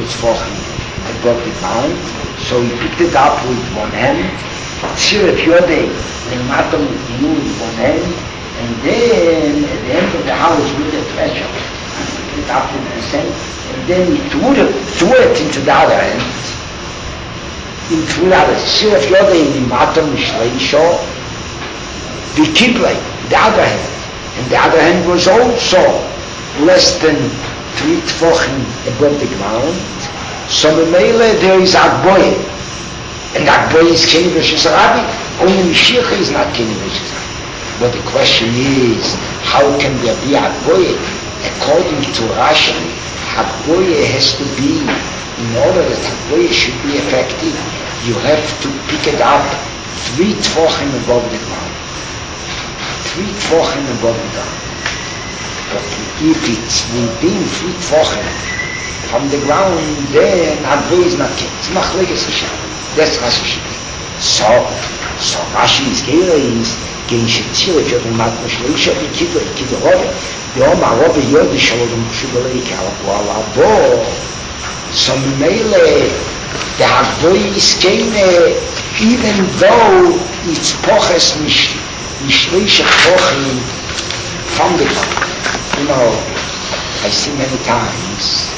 tefachim above the ground. So he picked it up with one hand, Tziref Yodei, and Matam with one hand, and then at the end of the house with the treasure, he picked it up with his hand, and then he threw it into the other hand. He threw it out. Tziref Yodei, the Matam Shleisho, the Kiblei, the other hand. And the other hand was also less than 3 tefachim above the ground. So Memele there is Agboye. And Agboye is Keni Rosh Rabbi. Only Mashiach is not Keni Rosh Rabbi. But the question is, how can there be Agboye? According to Rashi, Agboye has to be, in order that Agboye should be effective, you have to pick it up 3 tefachim above the ground. 3 tefachim above the ground. But if it's within 3 tefachim from the ground, then Agboye is not king. It's Machlekes Hashem. That's Rashi. So Rashi is Gen Shetziref Yodei Matam Shleisho B'Kidei Rove. V'Omar Rove Yodei Shalom Shubelei K'Al Abo. So Mele the Agboye is king, even though it's Poches Mishleisha Tefachim from the ground. You know, I see many times,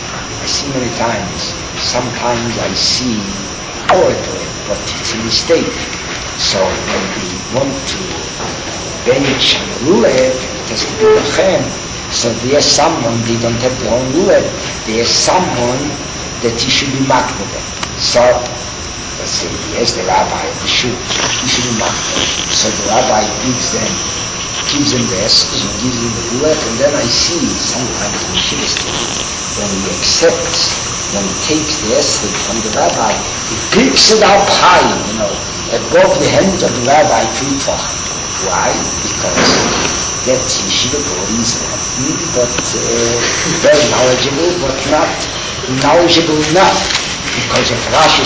sometimes I see oratory, but it's a mistake. So when they want to bench on the lulav, it has to be lachem. So there's someone, they don't have their own lulav, there's someone that he should be makbid. So, let's say, yes, the rabbi of the shul, he should be makbid. So the rabbi gives them the esrog, and gives them the lulav, and then I see sometimes in Yeshivas when he accepts, when he takes the esrog from the rabbi, he picks it up high, above the hand of the rabbi, 3 tefachim. Why? Because that's Yeshiva Goris, but very knowledgeable, but not knowledgeable enough because of Rashi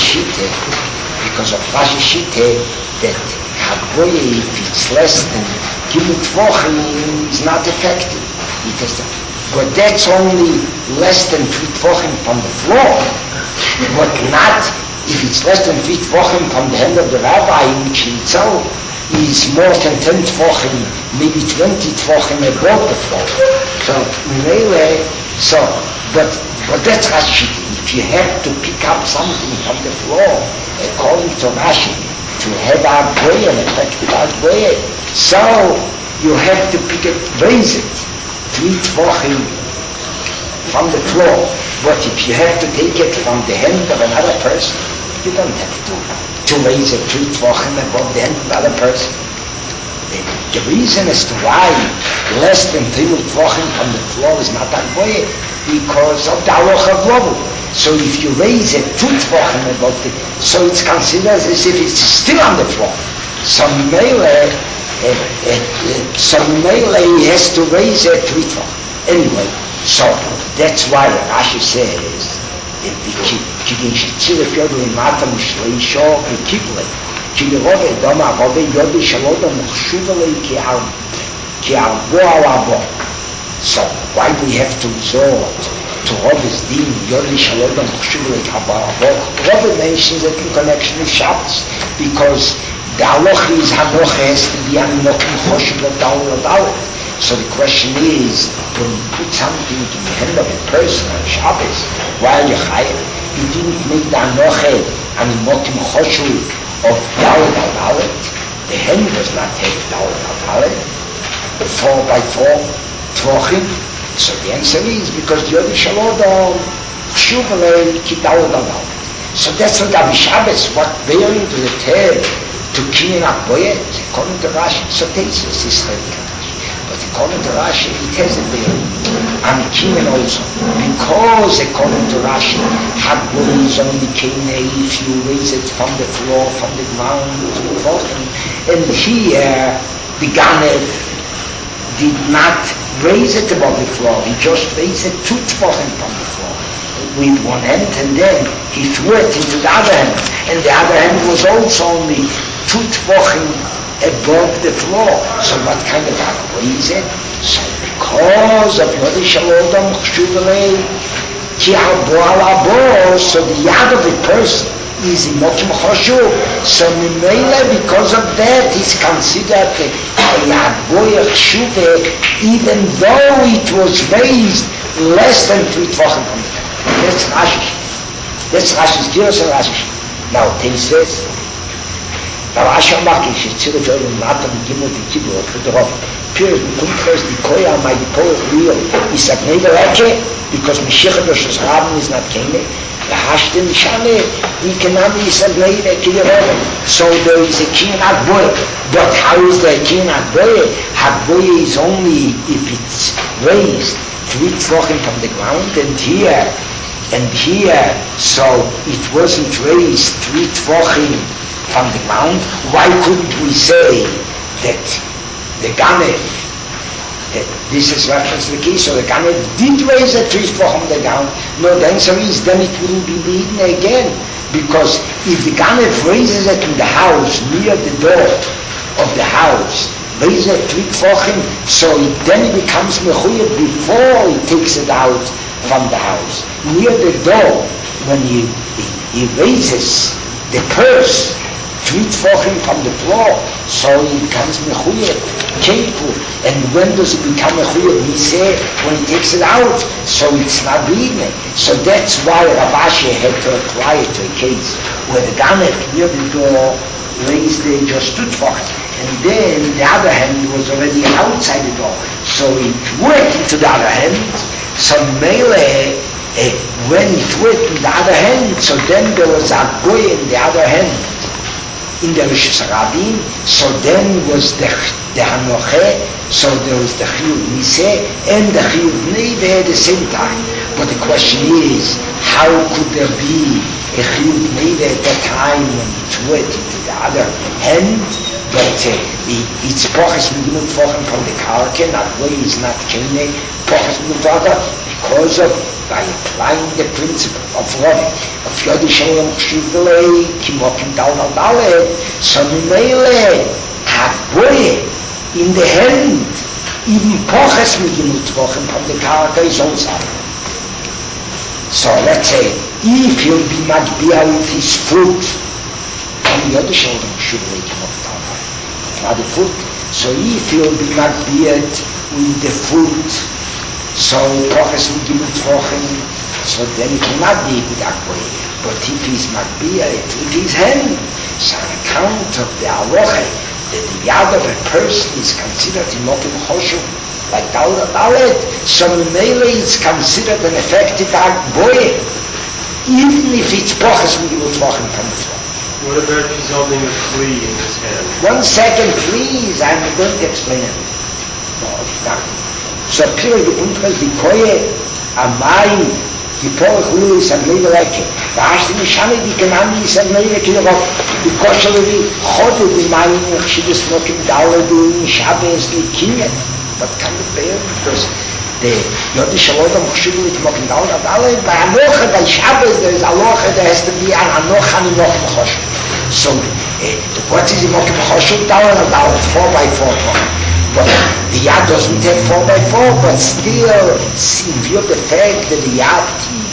Shite, that Agboye, if it's less than Gimel Tefachim, is not effective. But that's only less than 3 tefachim from the floor, but not if it's less than 3 tefachim from the hand of the rabbi, which in itself is more than 10 tefachim, maybe 20 tefachim above the floor. But that's Rashi. If you have to pick up something from the floor, according to Rashi, to have Agboye, an effective Agboye, so you have to raise it 3 tefachim from the floor. But if you have to take it from the hand of another person, you don't have to raise it 3 tefachim above the hand of another person. The reason as to why less than 3 tefachim from the floor is not Agboye, because of the halacha of Rabu. So if you raise it 2 tefachim above the, so it's considered as if it's still on the floor. So Mele he has to raise it 3 tefachim. Anyway, so that's why Rashi says, Kidei Shetziref Yodei Matam Shleisho B'Kiblei. Kidei Rove Doma Rove Yodei Shalom Shubelei K'Arbo Al Abo. So why do we have to resort to Rove's Din Yodei Shalom Shubelei K'Arbo Al Abo? Rove mentions it in connection with Shabbos, because the halacha is has to be an Mokim Choshev L'Dalet. So the question is, when you put something in the hand of a person on Shabbos, while you're chayav, you didn't make the anoche and mokim choshev of dalet al dalet. The hand does not have dalet al dalet, 4 by 4 tefachim. So the answer is because Yodei Shalom chshuvei ki dalet al dalet. So that's what Gabi Shabbos, what bearing does it have to kinyan Agboye? According to Rashi, so Tesis is Israel. But according to Rashi, it has a bearing. And Kinyan also. Because according to Rashi, Agboye is only Kinyan if you raise it from the floor, from the ground, and here, the Ganev did not raise it above the floor. He just raised it 2 tefachim from the floor with one hand, and then he threw it into the other hand. And the other hand was also only 2 tefachim above the floor. So what kind of Agboye is it? So because of Yodei Shalom Chshuvei Ki abo ala bo, so the yad of a person is in mokim choshuv. So Mimele, because of that, is considered a yad boy chshuve, even though it was raised less than 3 tefachim from the ground. That's Rashi. That's Rashi's Giros and Rashi. Now, taste this. Now, Rashi Amakish, it's still a very matter of Gimel the Kibur, for the Rav. Period, we couldn't first the Koya, my Koya real, is that neither Eke, because Mashiach Rosh's Rabin is not Kene, the Hashtem Shane, we can only say neither Kiyarov. So there is a King Agboy. But how is there a King Agboy? Agboy is only if it's raised 3 tefachim from the ground, and here, so it wasn't raised 3 tefachim from the ground. Why couldn't we say that the Ganev, this is reference to the case, so the Ganev did raise a 3 tefachim from the ground? No, the answer is then it wouldn't be eaten again, because if the Ganev raises it in the house, near the door of the house, raise it 3 tefachim, so then it becomes mechuyev before he takes it out from the house. Near the door, when he raises the purse 3 tefachim from the floor, so it becomes mechuyev, kefu. And when does it become mechuyev? We say when he takes it out, so it's not eaten. So that's why Rav Ashi had to apply it to a case where the Ganev near the door raised just 2 tefachim. And then the other hand was already outside the door. So it went into the other hand. So Mele, when it went in the other hand, so then there was a boy in the other hand, in the Rishus Rabin. So then was the Hanoche, so there was the Chiyuv Niseh and the Chiyuv Neve at the same time. But the question is, how could there be a Chiyuv Neve at that time when it went into the other hand? But it's Poches Midimut Tefachim from the Karka, that way is not Kene, Poches Midimut Tefachim, because of, by applying the principle of Ravi, of Yodi Shalom Chshivlei, Kimokim Dal Al Dalet, so Mimele, Haboye, in the hand, even Poches Midimut Tefachim from the Karka is also. So let's say, if he'll be Magbia with his foot, and Yodi Shalom Chshivlei, Kimokim Dal Al the foot. So if he'll be magbiat with the foot, so Poches will give it for him, so then it will not be with Akboy. But if he's magbiat with his hand, so on account of the aloche, that the yad of a person is considered in mokim choshuv, like dalet, so Mele is considered an effective Akboy, even if it's Poches will give it for him from the floor. What about if he's holding a flea in his hand? 1 second, please. I'm going to explain it. No. So, period, the koye, amai, the porach ulu is a meileke. The ashti mishane, the kanami is a meileke. The kosheleri, chodu, the mani, chshidus mokim dala, the Shabbos, the kinyan. But can it bear? Because the Yodi Shalom Chshivlei mokim dala, by Anocha, by Shabbos, there is Alocha, there has to be an Anocha in mokim choshuv. So, what is the mokim choshuv? Dala, 4x4. But the yad doesn't have 4x4, but still, in view of the fact that the yad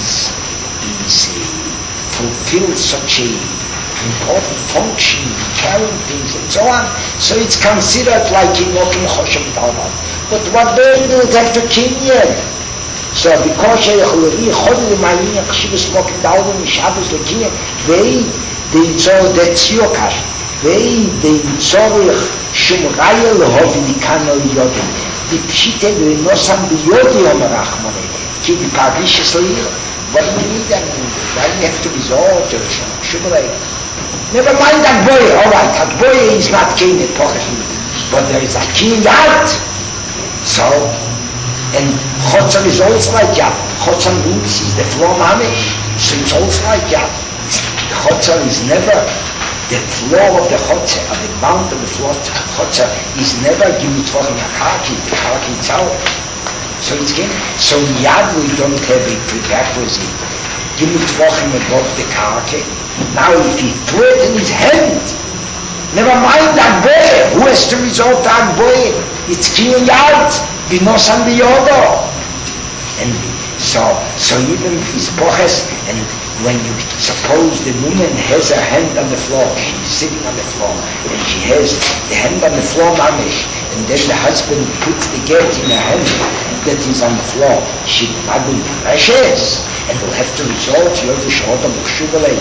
fulfills such a important function, carrying things and so on, so it's considered like in mokim choshuv dala. But what then do it have to kinyan? So because Sheikhulari Chodli Ma'alin Chshivus mokim dala in Shabbos the kinyan, they so that's your kash. They tzorich shum raya lehovi nikano yodim. The pshite lenosam biyodi omerachmone. Ki the parishis leir. What do we need that? Why do we have to resort to shum raya? Never mind that boy. All right, that boy is not king at Poches, but there is a king yad. So, and Chotzer is also like that. Chotzer means is the floor mamish. So it's also like that. Chotzer is never. The floor of the chotzer, the mount of the floor of the chotzer is never given to the karki itself. So it's given. So yad we don't have a prerequisite. Given to above the karki. Now if he threw it in his hand, never mind that boy. Who has to resort to that boy? It's killing yad. Binosan biyodo. And so even his boches, and when you suppose the woman has her hand on the floor, she's sitting on the floor, and she has the hand on the floor, mamish, and then the husband puts the get in her hand that is on the floor, she will not be precious, and will have to resort to the shoulder of Shubale,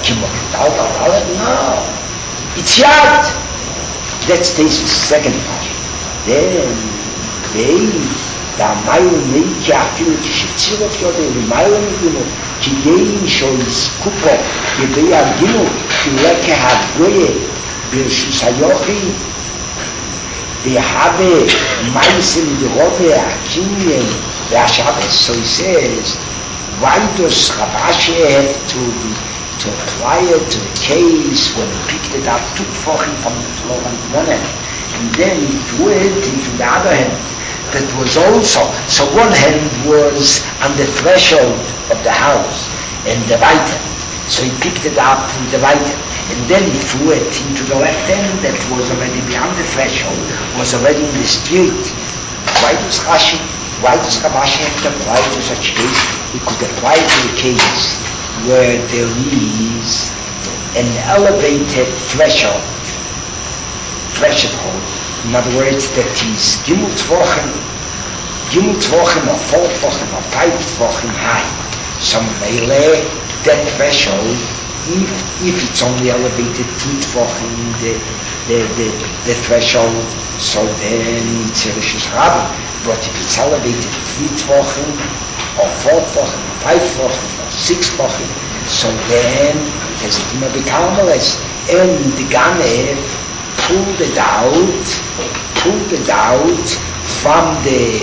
no, it's yad. That stays the second part. Then they da mail make after the shitsir of the mail gimo ki gein shois kupo ke be agimo ki leke hagoye bir shusayochi they have mice in the robe akinyen the Shabbos. So he says, why does Rabashi have to apply it to the case when he picked it up, took Fochim from the floor on one end, and then he threw it into the other hand? That was also, so one hand was on the threshold of the house, and the right hand. So he picked it up with the right hand, and then he threw it into the left hand that was already beyond the threshold, was already in the street. Why does Rabashi have to apply to such a case? He could apply to the case where there is an elevated threshold. In other words, that is Gimel Tvochen or 4 Tvochen or 5 Tvochen high. So Meile, that threshold, if it's only elevated 2 Tvochen, the threshold, so then it's a Rishus Rabbah. But if it's elevated 3 Tvochen or 4 Tvochen or 5 Tvochen or 6 Tvochen, so then it has a Dima B'Karmeles, and the Ganev pulled it out from the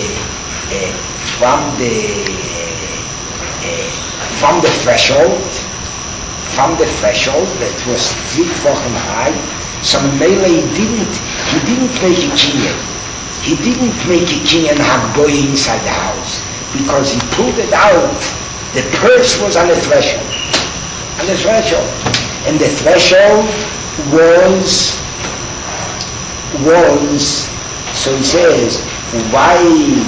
threshold that was 3 Tvochen high. So Mele he didn't make a kinyan. He didn't make a kinyan Hagboy inside the house, because he pulled it out. The purse was on the threshold. And the threshold was, so he says, why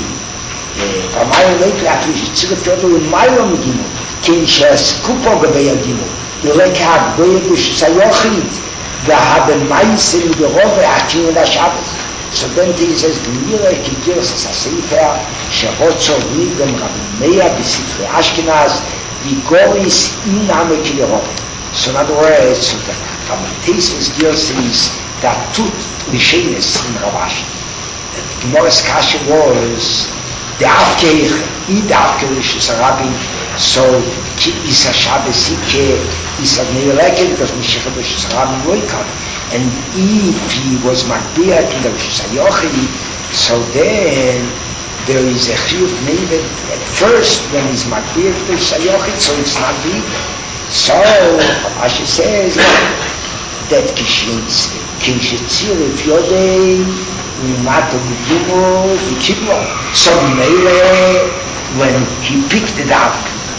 so then he says, Gemira Kikirs as a Sefer, Sherotzo Rigam Rabbemeya B'Sifrei Ashkenaz, Vigoris Iname Kilirov. So in other words, from the Tesis Gilsis, that tut Rishenes in Rabashi. The Gemara's Kasha was the Avkeich, the Avkeich is a Rabbi, so Ki Isa Shabbos Ike Isa Neileke, because Mishichat is a Rabbi Moikam. And if he was Makbiyat in the Rishus HaYochid, so then there is a chiyuv needed at first when he's Makbiyat in the Rishus HaYochid, so it's not big. So, Rashi says that Kishitzir if Yodei Umato B'Gimo B'Kiblo. So Meile, when he picked it up,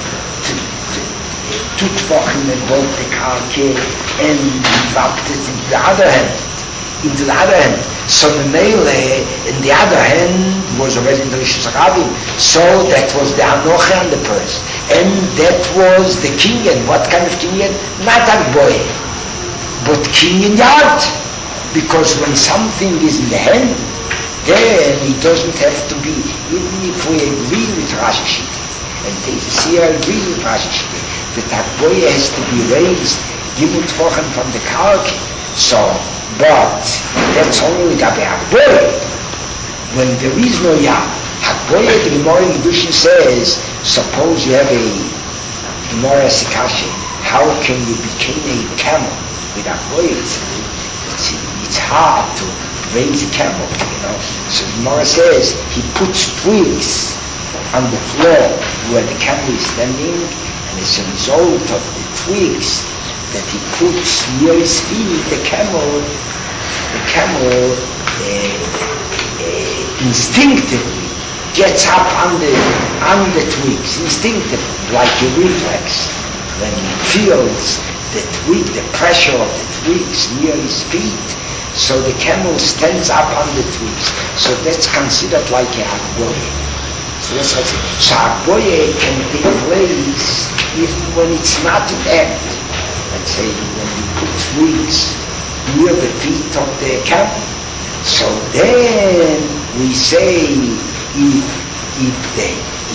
took Tvochen and bought the karke and wrapped it into the other hand. So the Meile in the other hand was already the Rishus Rabbim. So that was the Hanoche on the purse. And that was the kinyan. What kind of kinyan? Not Agboy, but kinyan yard. Because when something is in the hand, then it doesn't have to be, even if we agree with Rashi Shiti, and they see I agree with Rashi Shiti, that Agboy has to be raised, Gimel Tvochen from the karke. So, but that's only with Agboy. When there is no Yah, Agboy, the Gemara in Kedushin says, suppose you have a Gemara Sikashi, how can you become a camel with Agboy? It's hard to raise a camel, So the Gemara says, he puts twigs on the floor where the camel is standing, and as a result of the twigs that he puts near his feet, the camel instinctively gets up on the twigs, instinctively, like a reflex. When he feels the twig, the pressure of the twigs near his feet, so the camel stands up on the twigs. So that's considered like a Agboy. So that's what I say. So Agboye can take place even when it's not an act. Let's say when you put twigs near the feet of the camel. So then we say if the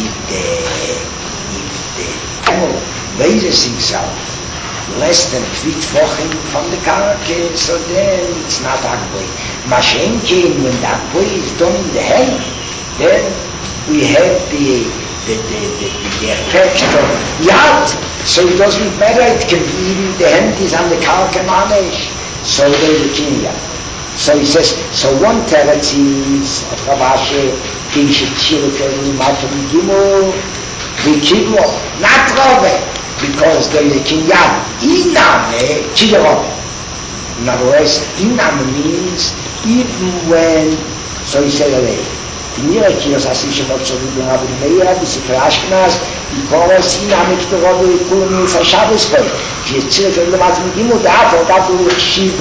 camel raises himself less than 3 Wochen from the carcass, so then it's not Agboy. Mashenkin, when the Agboy is done in the hand, then we have the effect of Yad. So it doesn't matter, it can be even the hand is on the carcass manish. So there's a Kenya. So he says, so one teretz is of Rabashe, King Shechilukeli, Matam Gimel, Vikiblo, not Rove. Because there is a kinyan iname chidarov. In other words, iname means even when, so he said away. Tinira kios asishem otzolim abu meya b'sifrei Ashkenaz because iname chidarov ikulim for Shabbos kol. Ki yitzirek lematim gimu da'ato da'ato l'chshiv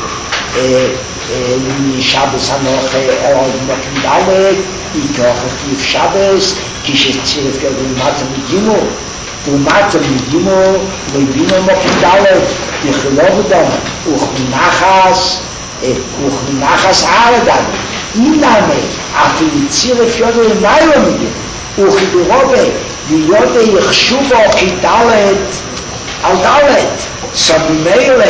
Shabbos hanoch erod mokim dalet ikoch chif Shabbos ki yitzirek lematim gimu ומאתם מגימו לבינו מוקדלת יחלובדם וכמנחס ערדם אינמה אפילו צירף יודו למיילו מגימו וכדרובה ויודו יחשובו כדלת על דלת סממילא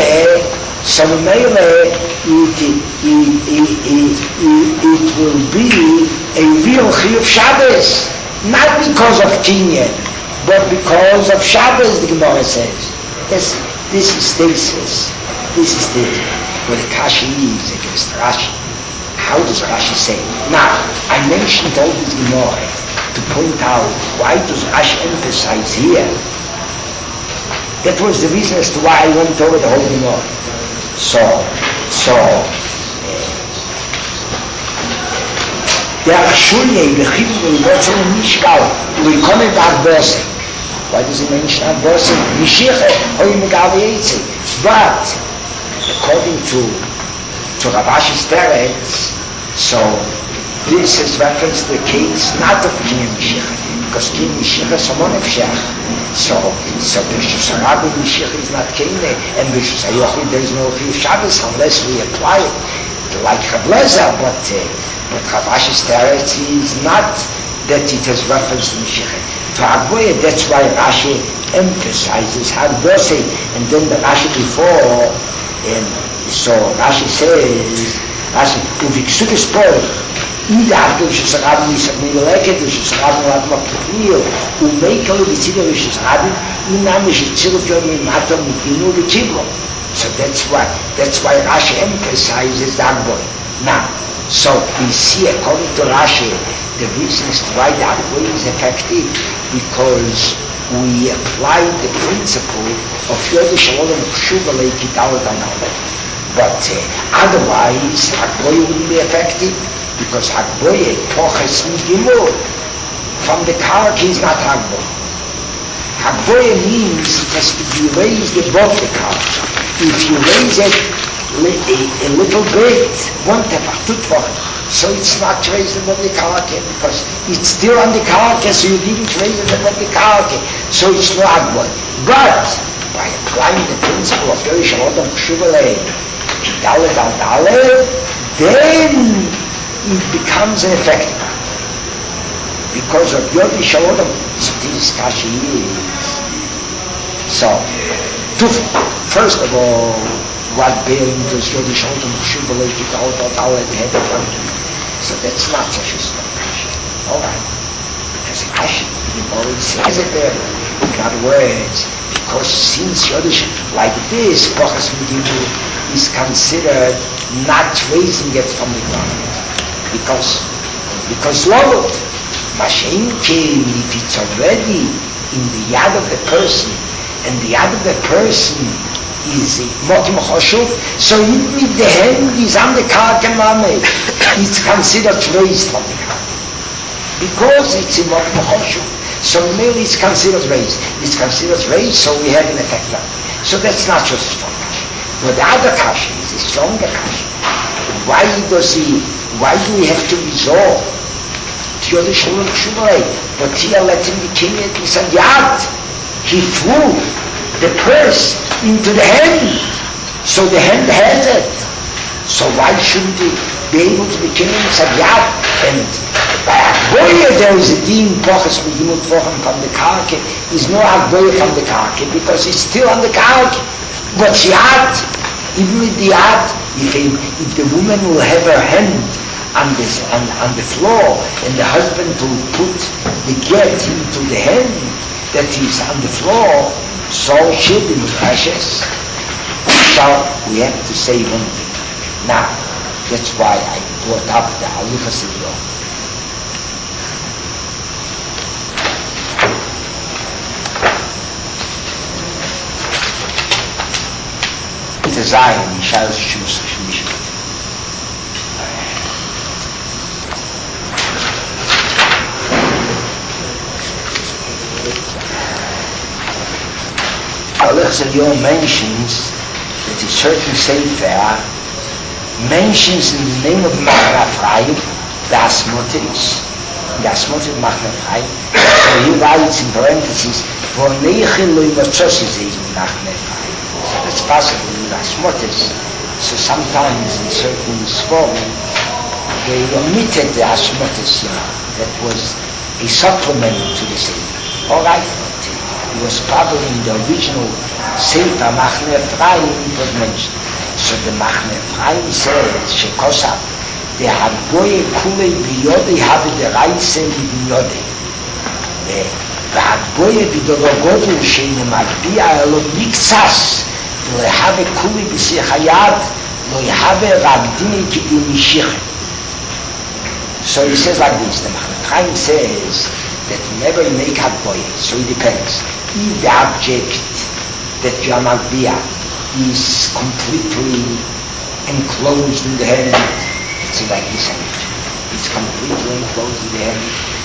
it will be a real chiyuv Shabbos not because of Kinyan but because of Shabbos, the Gemara says. This is stasis. This is the what the Kashi is against Rashi. How does Rashi say? Now, I mentioned all this Gemara to point out why does Rashi emphasize here. That was the reason as to why I went over the whole Gemara. Der Schulje begibt wird so nicht gau. Wir kommen da Börse. Why does he mention a Börse? Mishiche hoy megaviyetze. But according to Ravashi's teretz, so this is reference to the case not of King Mishiche, because King Mishiche is someone of Shech. So Rishus Rabbi Mishiche is not King, and Rishus Hayochid there is no Shabbos unless we apply it like Chablezer, but Ravashi's teretz is not that it has reference to Mishiche. To Agboye, that's why Rashi emphasizes Hagdose, and then the Rashi before, and so Rashi says, Uviksu Gespor, Ida Agdo Rishus Rabbi Mishameleket, Rishus Rabbi Ladma Puknio, Umeikal Vitzida Rishus Rabbi, Inam Rishitzilu Fyodmi Matam Mukinu Vikiblo. So that's why Rashi emphasizes Agboye. Now, so we see according to Rashi, the reason is why the Agboye is effective, because we apply the principle of Yodeh Shalom Chshuva Leikidal Danal. But otherwise, Agboye wouldn't be effective, because Agboye Poches Migimur. From the Kark is not Agboye. Agboye means it has to be raised above the Kark. If you raise it a little bit, one tefach, 2 tefach, so it's not raised above the karke because it's still on the karke, so you didn't raise it above the karke, so it's no Agboye. But by applying the principle of Yodeh Shalom Chshuva Dalet al Dalet, then it becomes an effect because of Yodeh Shalom. So this Kashi is so. First of all, what bearing does Yodeh Shalom Chshuva Dalet al Dalet have in front of you? So that's not such a strong Rashi. All right. Because Rashi, he already says it there. In other words, because since Yodeh, like this, Poches Migimur is considered not raising it from the ground. Because Lolot, Mashenke, if it's already in the yad of the person, and the yad of the person is Mokim Choshuv, so even if the hand is on the Karka Mame, it's considered raised from the Karka. Because it's in Mokim Choshuv, so merely it's considered raised. It's considered raised, so we have an effect on it. So that's not just a strong Kashi. But the other Kashi is a stronger Kashi. Why do we have to resort Yod Shalom Shumai, but Tia let him be king and he said, Yad. He threw the purse into the hand, so the hand has it. So why shouldn't he be able to be king? He said, Yad. And by Agboya there is a din Pochas Medimut Vochem from the Karke. Is no Agboya from the Karke because it's still on the Karke. But Yad, even with the Yad, if the woman will have her hand on the floor and the husband will put the get into the hand that is on the floor, so she'll be precious. So we have to say one thing. Now, that's why I brought up the Halachas Elyon. To Zion, he shall choose Mishpat. Halachas Elyon mentions that a certain Sefer mentions in the name of Machne Ephraim the Asmotic Machne Ephraim. So he writes in parentheses, V'oneichi lo yimatzos is Machne Ephraim. So that's possible with Asmotis. So sometimes in certain Sforim they omitted the Asmotis, that was a supplement to the Sefer. Alright, it was probably in the original Sefer Machne Ephraim it was mentioned. So the Machne Ephraim says, Shekosav, the Hagboye Kulei Biyode have the Reise Biyode. The Hagboye Bidorogodu Sheine Magbiya Elo Miksas, Lo have Kulei B'Sichayad, Lo have Rabdini Kidi Mishich. So he says like this, the Machne Ephraim says that whenever you make Hagboye, so it depends. If the object that you are Magbiya is completely enclosed in the hand, it's like this hand. It's completely enclosed in the hand,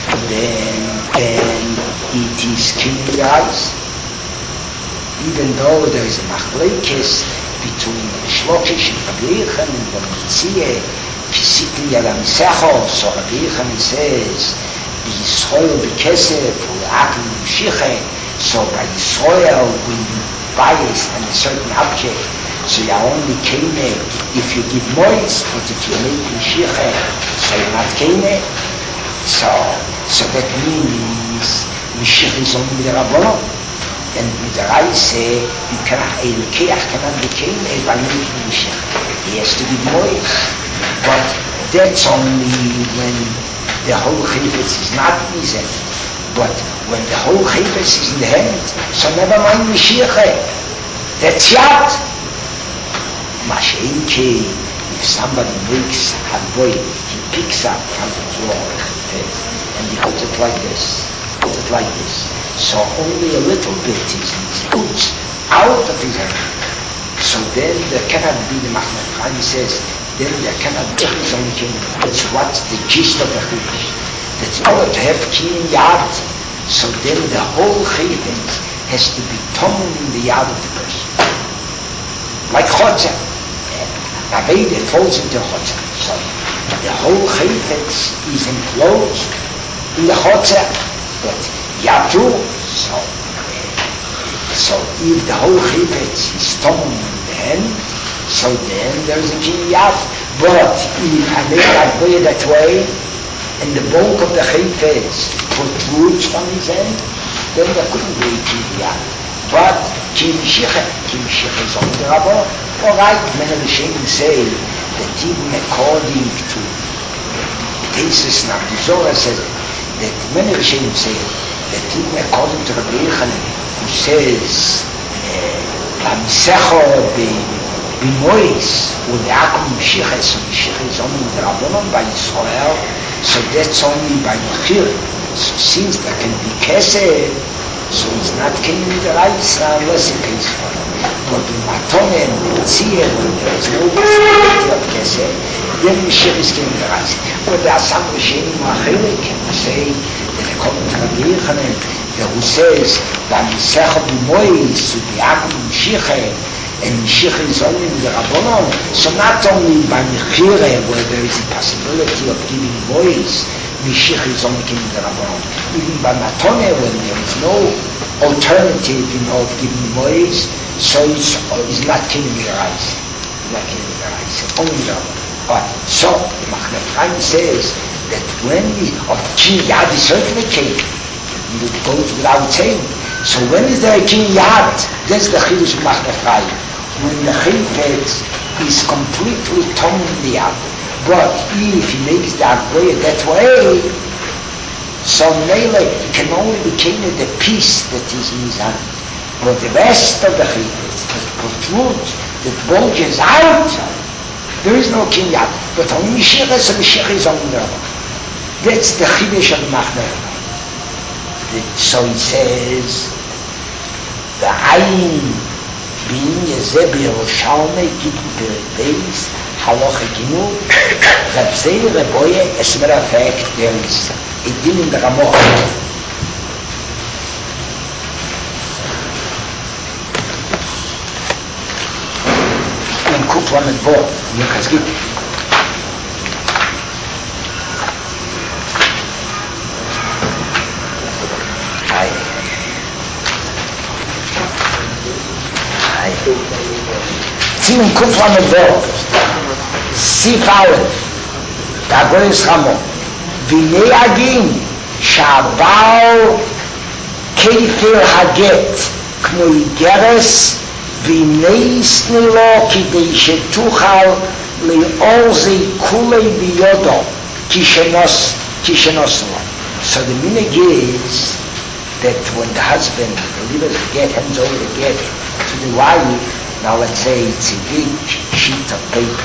then it is killing the eyes. Even though there is a machlekes between Shlokish and Rabbi Yochanan and the Mitzvah, Kisiti Yala Misecho, so Rabbi Yochanan says, Yisroel B'Kesef, U'akim M'Shiche, so by Yisroel we bias and a certain object, so you only kame if you give moist, but if you make Mishiche, so you're not kame. So that means Mishiche is only the Rabbanon. And with the Reise, you cannot, a Lekeach cannot be kame by making Mishiche. He has to give moist. But that's only when the whole Chayvetz is not Mizet. But when the whole Chayvetz is in the hand, so never mind Mishiche. That's Yad. Masha'inke, if somebody makes Hagboy, he picks up from the floor and he holds it like this, So only a little bit is puts out of his hand. So then there cannot be, the Machne Ephraim says, then there cannot be his own king. That's what's the gist of the Chayvetz. That's all to have Ki in Yad. So then the whole Chayvetz has to be toned in the Yad of the person. Like Chotzer. Aveda falls into Chotzer. So the whole Chayvetz is enclosed in the Chotzer. But Yadu, so if the whole Chayvetz is toned in the hand, so then there is a Yad. But if I make Agboya that way, and the bulk of the Chayvetz protrudes from his hand, then there couldn't be a Yad. But Ki Mishiche is only the Rabbah. All right, many of the Shem say that even according to Tesis Nabdizora says that many of the Shem say that even according to Rabbi Yochanan, who says Lamisecho b'mois u'le'akum Mishiche, so Mishiche is only the Rabbanon by Yisrael, so that's only by Mechir. So since there can be Kesed, so he's not killing the rights unless he pays for it. But in Matone and Mitzvah, when there is no possibility of Kesed, then Mishiach is killing the rights. But there are some Rishonim Achelik who say that according to Rabbi Yochanan, who says that Misecha b'mois u'bi'akum Mishiach, and Mishiach is only the Rabbanon, so not only by Mechire, where there is a possibility of giving mois, Mashiach is only king of the Rabbanon. Even by Matone, when there is no alternative of giving mois, so it's not king of the eyes. It's not king of the eyes. Only the Rabbanon. So, Machne Ephraim says that when of King Yad is certainly king, it goes without saying. So when is there a King Yad? That's the Chiddush of Machne Ephraim. When the Chayfetz is completely torn the Yad. But if he makes the Agboya that way, so Mele can only be king of the piece that is in his hand. But the rest of the Chayfetz, that protrudes, that bulges out, there is no king yet. But only Mashiach is on the Rabbanon. That's the Chiddush of Machne Ephraim. So he says, the Ayin bin Yezeh B'Yerushalmi Gittin Perek Beis Halacha Gimel that Zei Reboye, as a matter of fact, there is a din in the Ramah. In Kuflam and Bo, in Chazgit. Zimun Kuflam and Bo. Sif Aleph, Dagoyes Ramo, Vinei Agin, Shabal Kefer Haget, Kmo Igeres, Vinei Snilo, Kidei Shetuchal, Le'orzi Kulei Biyodo, Kishenoslo. So the minig is that when the husband delivers the get, hands over the get to the wife, now let's say it's a big sheet of paper.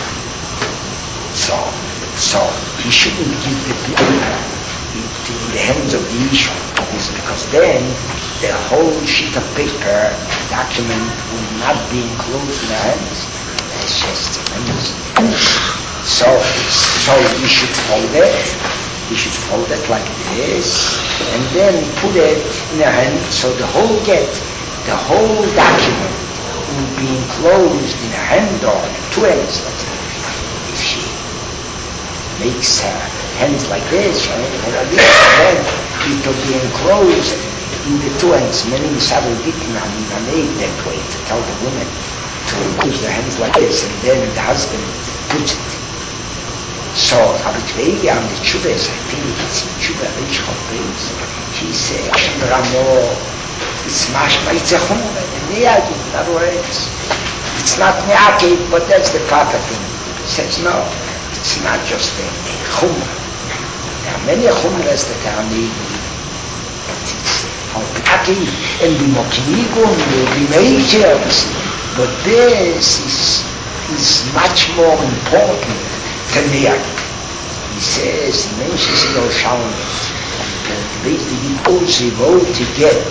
So he shouldn't give the paper into the hands of the Isha, because then the whole sheet of paper, document, will not be enclosed in the hands. It's just tremendous. So you should fold it. You should fold it like this, and then put it in the hand, so the whole document will be enclosed in a hand or two hands. If she makes her hands like this, then it will be enclosed in the two hands. Many Misabel Gittin are made that way to tell the woman to enclose their hands like this, and then the husband puts it. So, Abitveili on the Chubes, I think it's in Chubes, Reish Chopes, he says, it's mashma, it's a chumra, in other words, it's not me'akev, but that's the proper thing. He says, no, it's not just a chumra. There are many chumras that are needed, but it's me'akev, and the mokinigun, the me'ikers, but this is much more important than me'akev. He says, he mentions in Yerushalmi, that basically also vote to get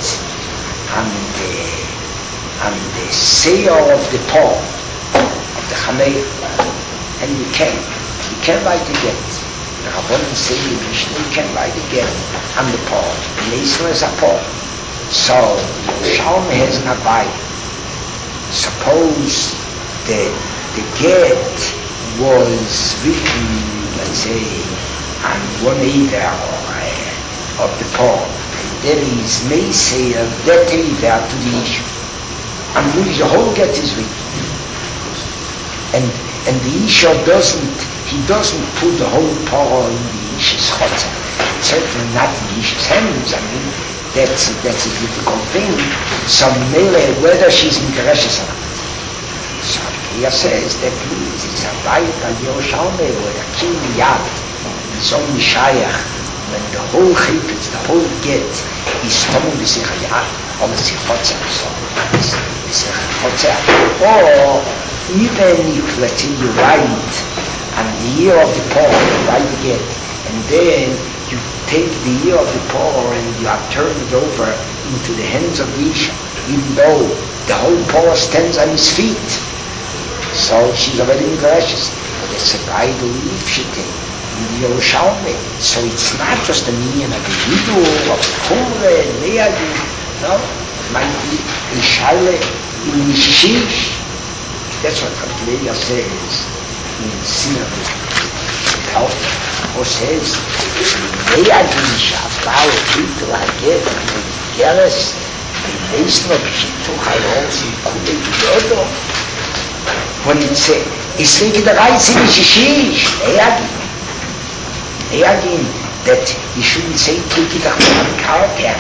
on the sale of the paw of the Chamei, and you can write the get. The Rabbanan say in Mishnah, you can write the get on the paw. The Israel is a paw. So Yerushalmi has an abai. Suppose the get was written, let's say, on one either of the paw. There is may say that either to the issue. And the whole get is written. And the issue doesn't put the whole paw in the issue's chotzer. Certainly not in the issue's hands. I mean, that's a difficult thing. So Mele, whether she's in Gereshus or not. So he says that means it's a right on Yerushalmi where the king Yad is only Shayach when the whole chayfetz, the whole get is coming with Yad or the Sichotzer. So it's Sichotzer. Or even if, let's say, you write on the ear of the paw, you write the get, and then you take the ear of the paw and you are turned it over into the hands of the Isha, even though the whole paw stands on his feet. So she's already in Gereshus. But it's a bridal leaf she takes in the Yerushalmi. So it's not just a minion of the Yidu, of the Chumre, Leagi. No, it might be in Shaile, in Nishish. That's what Abdullah says in Sinai. who says, they are doing Shafal, people are getting Geras, the nation of Shittu Hayos, and Kule Yodo. When it's like the right thing is Shishish, they again, that you shouldn't say, take it up on the character,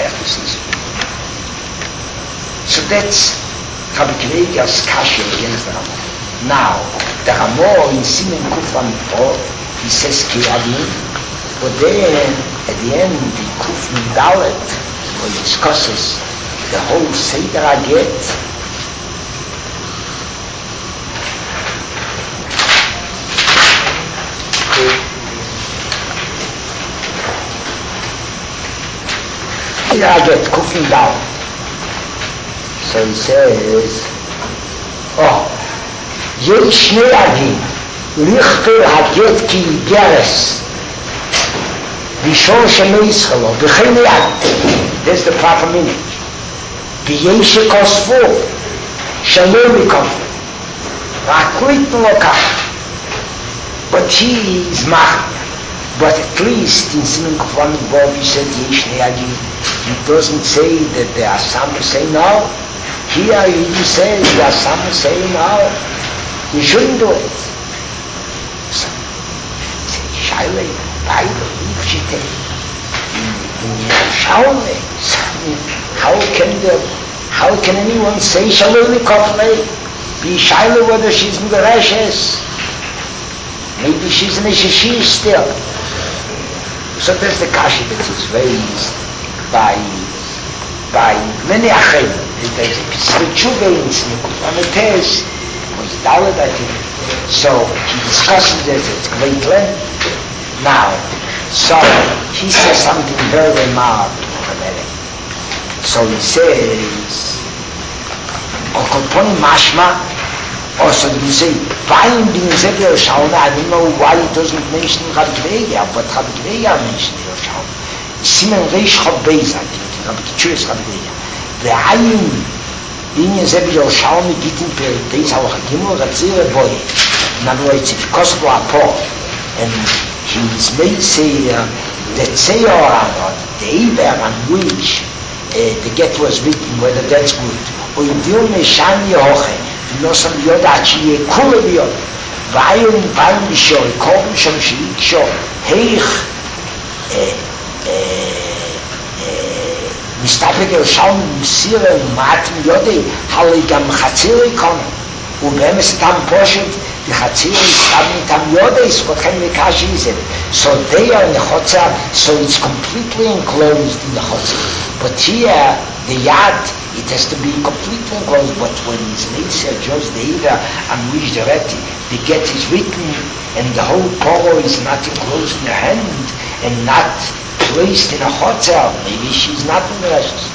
so that's Rabbi Kreiger's Kashi against the Ramah. Now, the Ramah in Simen Kufran 4, he says Kiyadin, but then at the end, the Kufran Dalet, where he discusses the whole Seder Aget, Seder Aget, Kufran Dalet. So he says, יש שני עדים, לכתוב הגט כי גרס, ראשון שמי ישחלו, וכן יד, that's the proper meaning. ויש שכוספו, שלא מכופו, רק ליתן לו כך. But he is machmir. But at least in Simen Kufran Bob he said, יש שני עדים. He doesn't say that there are some who say no. Here he says there are some who say no. You shouldn't do it. So, Shaila, Bible, Ifshite, in Yerushalmi, how can anyone say Shalom Kofle? Be Shaila whether she's in the Rashes. Maybe she's in a Shishi still. So that's the Kashi that is raised by many Achim. There's a Pesach and it is was Dalet, I think. So he discusses this at great length. Now, so he says something very remarkable. So he says, Okoponi Mashma, also you say, why in Binzebel Shauna? I don't know why he doesn't mention Rabbi Kreiger, but Rabbi Kreiger mentioned Yerushalmi. Simen Reish Chob Beis, I think, Rabbi Kitchuris Rabbi Kreiger. Ve'ayin Binyan Zeb Yerushalmi Gittin Perek Beis HaLachagimel Ratzir Boy. In other words, if Kosovo Apo, and he's made say that say or the Eber on which the get was written, whether that's good. Or Yidil Meshan Yehoche, V'nosam Yoda Achi Yekule B'yod, V'ayun B'sho, Yekobin Shom Sheyiksho, Heich, מסתפק ירושלמי מסירה ומעטים יודעי, הרי גם חציר יקונו, ובאמת סתם פושט, וחציר סתם איתם יודעי, ספותכם לקשי זה. So they are in the Chotzer, so it's completely enclosed in the Chotzer. But here, the yard, it has to be completely enclosed, but when it's Neitzer, just the Eva, and which the get is written, and the whole polo is not enclosed in the hand, and not placed in a hotel, maybe she's not in the rest.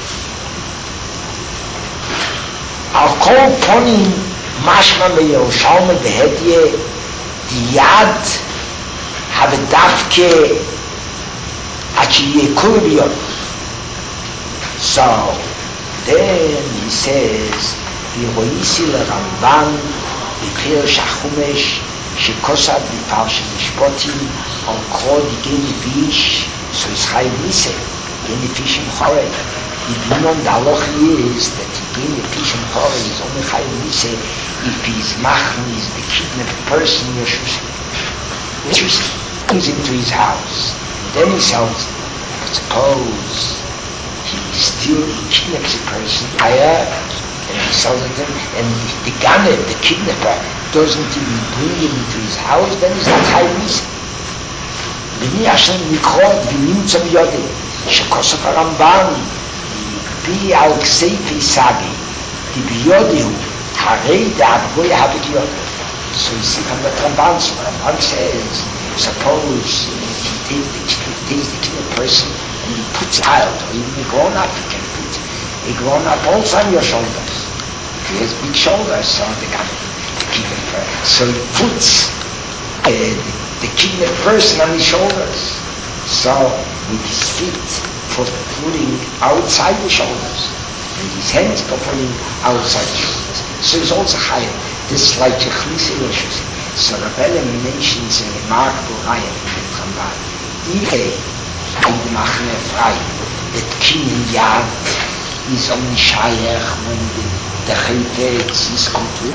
Al kol ponim mashma me Yerushalmi behedye the yad have davke achi yekul biyod. So then he says Yehoisi leRamban b'Pir Shachumesh shekosad b'Parshat Mishpotim al kol digeni bish. So it's Chayiv Niseh, Geni Fishim Chorei. The Dinon Daloch is that Geni Fishim Chorei is only Chayiv Niseh if his Machen is the kidnapped person Yeshus. Yeshus comes into his house, and then he sells it. But suppose he still kidnaps a person, and he sells it to him, and the Ganev, the kidnapper, doesn't even bring him into his house, then he's not Chayiv Niseh. בני השם לקרוא ונמצא ביודי שכוסף הרמב"ן בי על כסייפי סגי כי ביודי הוא הרי דאבוי הבדיון. So you see from the Ramban, so Ramban says, suppose he takes the kidnapped person and he puts a child, or even a grown-up, he can put a grown-up also on your shoulders. He has big shoulders, so the kidnapper. So he puts the kidnapped person on his shoulders. So with his feet for putting outside the shoulders, and his hands for putting outside the shoulders. So it's also higher. This is like Yechlisa Yeshus. So Rebbe mentions a remarkable ayah in the Ramban. Ihre Eidmachne frei, that Kinyan Yad is only Shayach when the Chaytex is complete.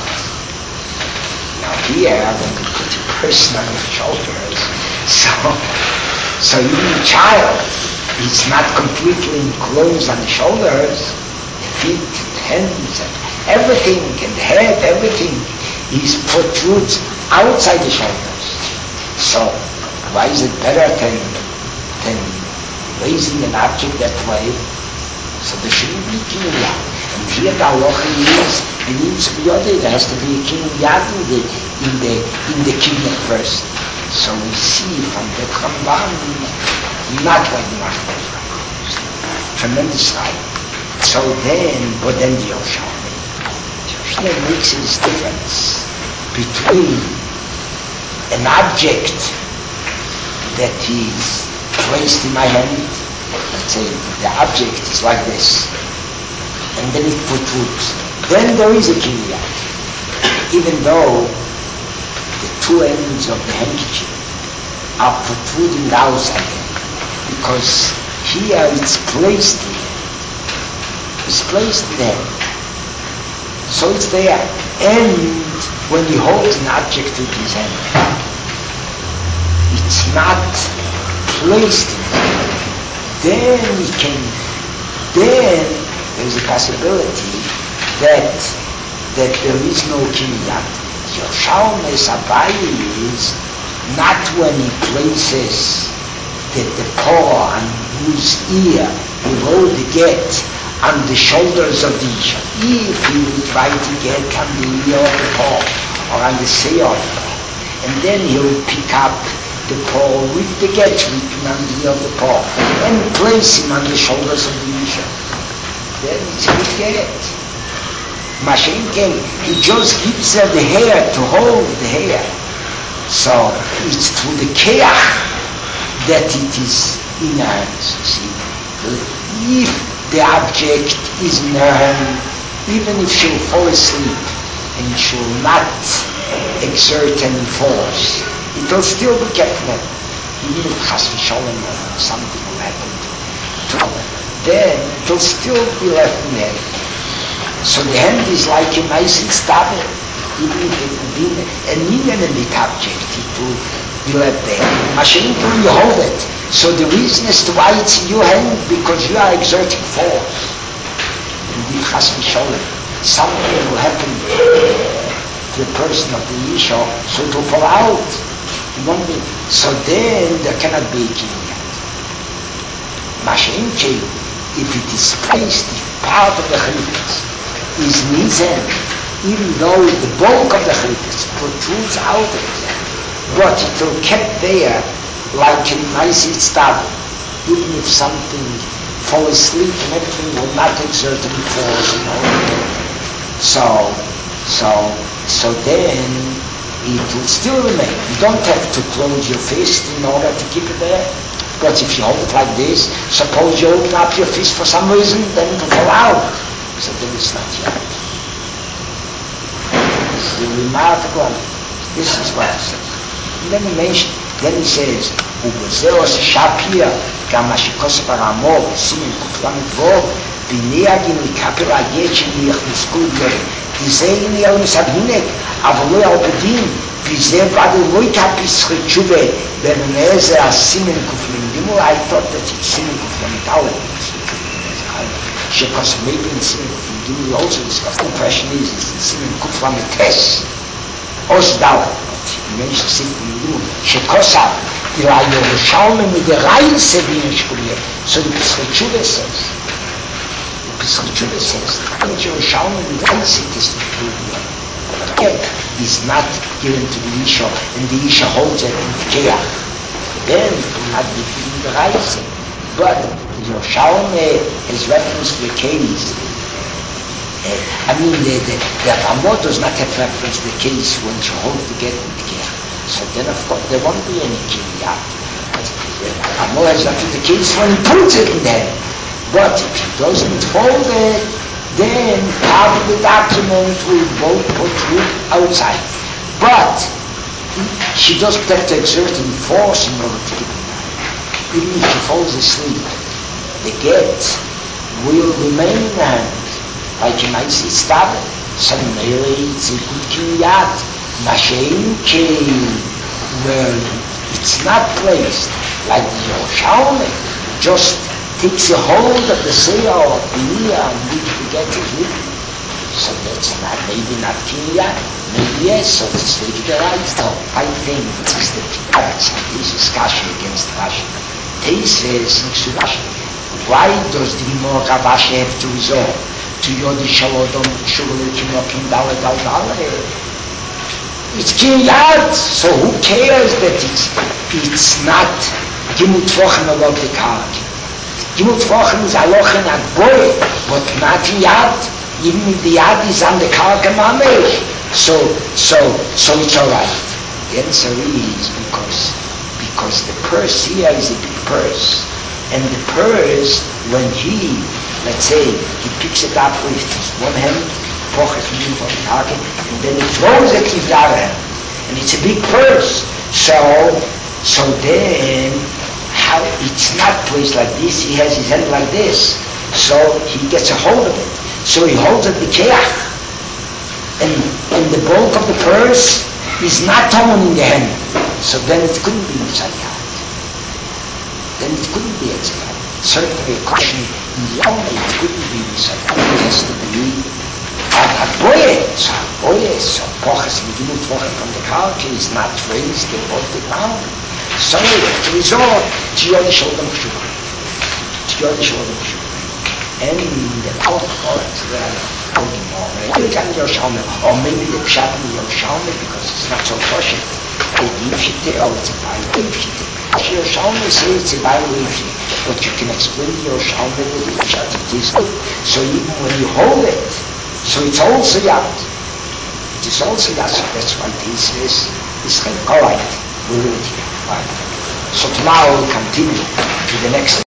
Now here, when we put a person on the shoulders, so even a child is not completely enclosed on the shoulders, the feet, the hands, and everything, and the head, everything is protrudes outside the shoulders. So why is it better than raising an object that way? So there shouldn't be Kinyan Yad. And here the halacha is, it needs to be other. There has to be a Kinyan Yad in the Kinyan first. So we see from the Ramban, not like the Machne Frei. Tremendous light. So but then the Yerushalmi makes this difference between an object that is placed in my hand. Let's say the object is like this, and then it protrudes. Then there is a Kinyan Yad, even though the two ends of the handkerchief are protruding outside, because here it's placed in there. It's placed there. So it's there. And when he holds an object with his hand, it's not placed in there. Then there's a possibility that there is no Kinyan Yad. Yerushalmi Abaye is not when he places the paw on whose ear below the get on the shoulders of the Isha. If he would try to get on the ear of the paw or on the seah of the paw, and then he'll pick up the paw with the get written on the ear of the paw and place him on the shoulders of the Isha. Then it's a good get. Mashenken, he just gives her the hair to hold the hair. So it's through the keach that it is in her hands. See, if the object is in her hand, even if she'll fall asleep and she'll not exert any force, it will still be kept in her. Even if chas v'sholem something will happen to her, then it will still be left in her. So the hand is like a nice instable, even if it would be an inanimate object, it will be left there. Mashenkin, you hold it. So the reason as to why it's in your hand, because you are exerting force. Indeed, chas v'sholem, something will happen to the person of the Isha, so it will fall out. So then there cannot be a Kinyan Yad. Mashenkin, if it is placed, if part of the chalitz is nizen, even though the bulk of the chalitz protrudes out of it, but it will kept there like a nice stable, even if something fall asleep and everything will not exert any force and all that. So then it will still remain. You don't have to close your fist in order to keep it there. But if you hold it like this, suppose you open up your fist for some reason, then it will fall out. So then it's not yet. This is remarkable. This is what he says. And then he says, ובזהו שפיר, גם מה שכוסף הרמוב, סימן כפלמת ווב, בנהגים לקפל הגט שנכנסקו בלב. וזה הנה לא נסבהינק, אבל לא יעבדים, וזה ועד לא יקפיס חתשובה, ובנהזה הסימן כפלמת. I thought that it's סימן כפלמת א', שכוסף maybe in סימן כפלמת, we also discussed. The impression is סימן כפלמת טס, אוס דאו. Mensch sieht in שכוסף, אלא ירושלמי מדרייסה בינשקוליה, so the Pesachitshuva says. The Pesachitshuva says, that Yerushalmi מדרייסה תסתכלו. Is not given to the Isha, and the Isha holds it in the Keach. Then it will not be given the Reise. But the Yerushalmi has reference to the case. The Ramot does not have reference to the case when she holds the get in the Keach. So then, of course, there won't be any Kinyan Yad. Ramot has reference to the case when he puts it in there. But if he doesn't hold it, then part of the document will both protrude outside. But she doesn't have to exert any force in order to give him that. Even if she falls asleep, the get will remain in the hand. Like you might say, stab it. So it's a good kinyat. Mashenke, well, it's not placed like the Yerushalmi. Just takes a hold of the Seiya or the on which the get is written. So that's not, maybe not kinyat. Maybe yes, so to speak, the right though. I think this is the Piyaretz. This is Kashi against Rashi. Teis says, why does the Gemara Ravashi have to resort to Yodi Shalodom Shugulu Kinokim Dalet Al Dalet? It's kinyat, so who cares that it's not Gimut Tvochen above the Karki? Gimut Tvochen is Alochen at Boy, but not in Yad. Even if the Yad is on the Karka Mamesh. So it's alright. The answer is because the purse here is a big purse. And the purse, when he, let's say, he picks it up with one hand, and then he throws it with the other hand. And it's a big purse. So then, how it's not placed like this, he has his hand like this. So he gets a hold of it. So he holds it b'keach. And the bulk of the purse is not thrown in the hand. So then it couldn't be Mitzayat. Then it couldn't be Mitzayat. Certainly a question in the only it couldn't be Mitzayat. It has to be so Pochas Megimut Tvochen from the Karki is not raised above the ground. So to resort to Yodi Shalodom Shuvah. And the outcourt or maybe the Pshat in Yerushalmi because it's not so kosher. It's a Bible. Yerushalmi says it's a Bible, but you can explain Yerushalmi with the Pshat it is good. So even when you hold it, so it's also Yad. It is also Yad. So that's why this is alright. We'll read it here. Right. So tomorrow we'll continue to the next